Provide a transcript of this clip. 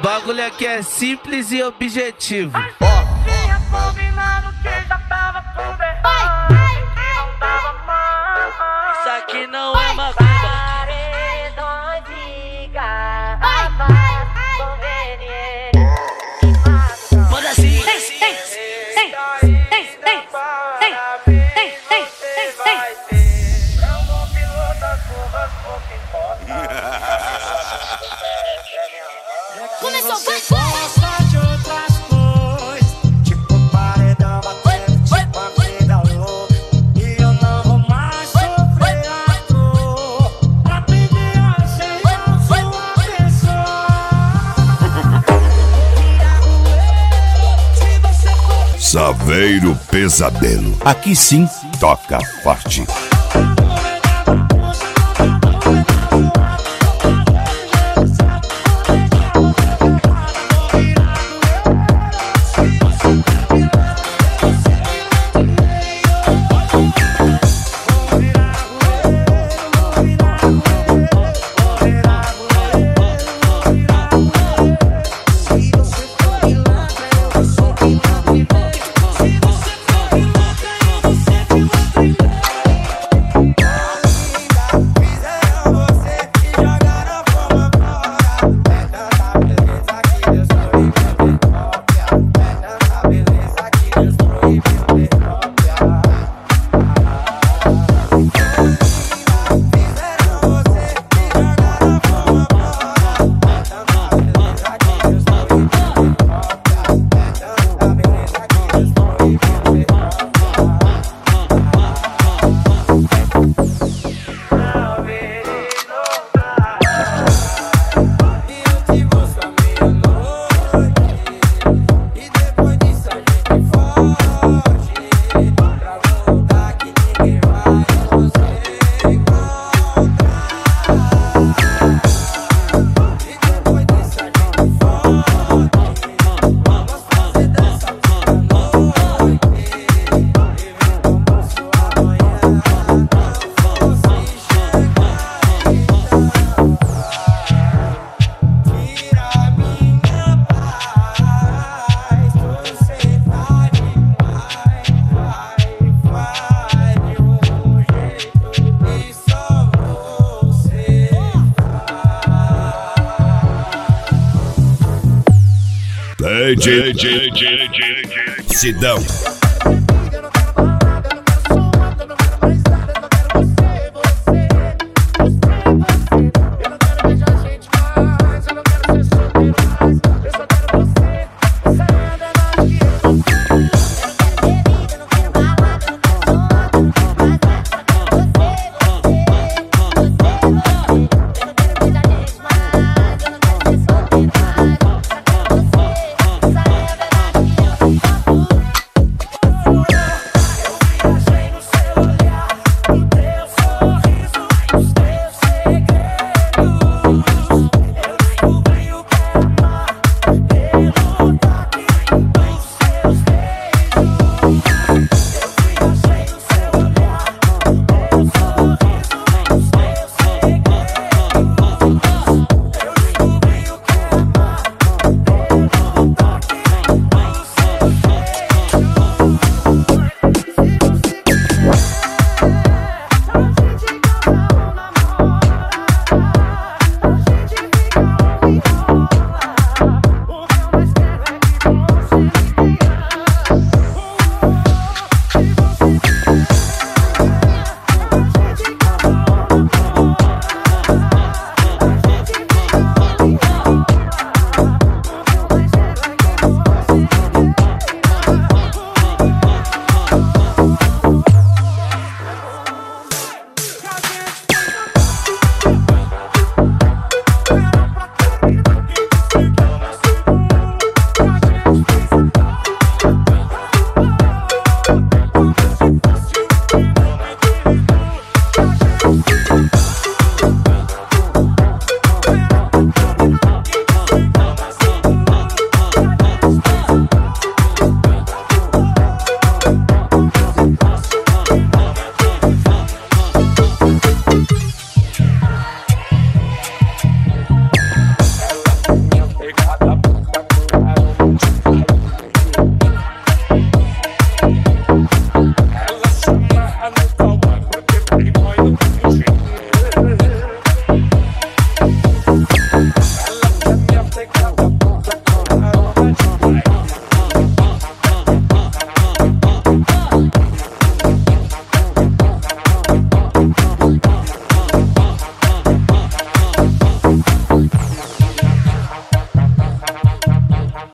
bagulho aqui é simples e objetivo. Tinha combinado que já tava tudo errado, que não dava mais. Isso aqui não é macumba. Paredões e garrafas convenientes. Manda assim. Começou, vai! Gosta de outras coisas, tipo paredão batendo, tipo a vida louca. E eu não vou mais sofrer a dor pra aprender a ser igual sua pessoa. Se você for Saveiro Pesadelo. Aqui sim toca forte. DJ Sidão.